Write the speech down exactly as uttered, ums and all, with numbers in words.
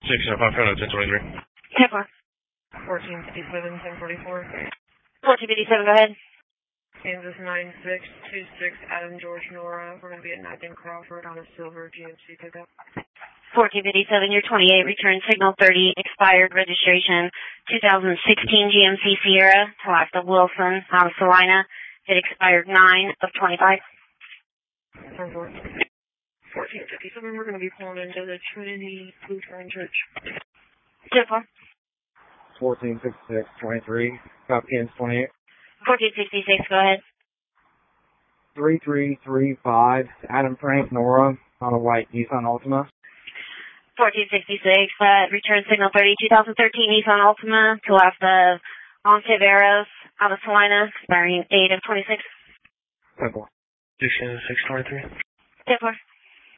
six oh five, ten twenty-three. ten four. fourteen fifty-seven, ten forty-four. fourteen fifty-seven, go ahead. Kansas nine six two six, Adam George Nora. We're going to be at Nathan Crawford on a silver G M C pickup. fourteen fifty-seven, you're twenty-eight, return signal thirty, expired registration, two thousand sixteen G M C Sierra, to last of Wilson, out of Salina. It expired nine of twenty-five. fourteen fifty-seven, we're going to be pulling into the Trinity Lutheran Church. ten four. fourteen sixty-six, twenty-three, Hopkins twenty-eight. fourteen sixty-six, go ahead. three three three five, Adam Frank Nora, on a white Nissan Altima. fourteen sixty-six, uh, return signal thirty, two thousand thirteen Nissan Altima, to last of Ontiveros, out of Salina, expiring eight of twenty-six. ten four. six twenty-three. ten four.